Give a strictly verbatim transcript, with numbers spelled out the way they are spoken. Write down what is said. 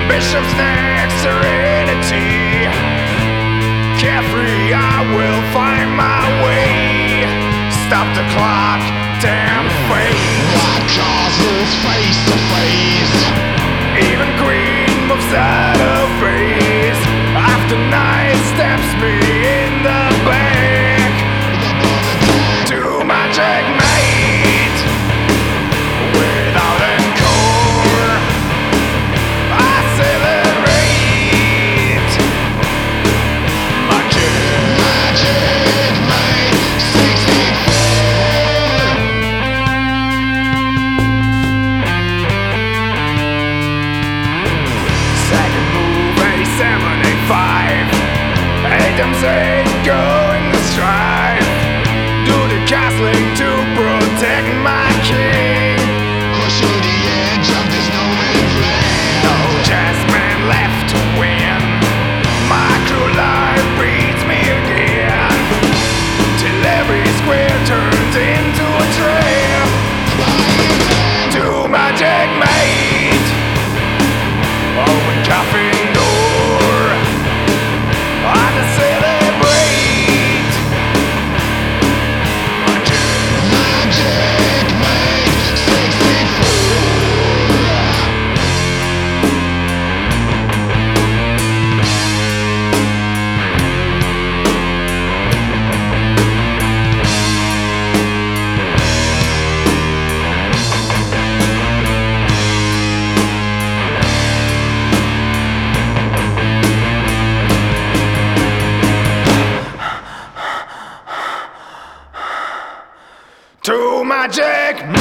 Bishop's next serenity. Carefree, I will find my way. Stop the clock, damn fate. What causes face to face? Even Queen moves out of phase. After night stabs me in the back. To my checkmate. Without encore, I celebrate. My check, My checkmate, sixty-four. second move, a seven, eight, five. Adams eight, going to strive. Do the castling to protect my king. Push to the edge of this no man's land. No chess man left to win. My cruel life beats me again. Till every square turns into a trap. To my checkmate. Open coffin door. I to celebrate. My check- My checkmate, sixty-four. To my checkmate.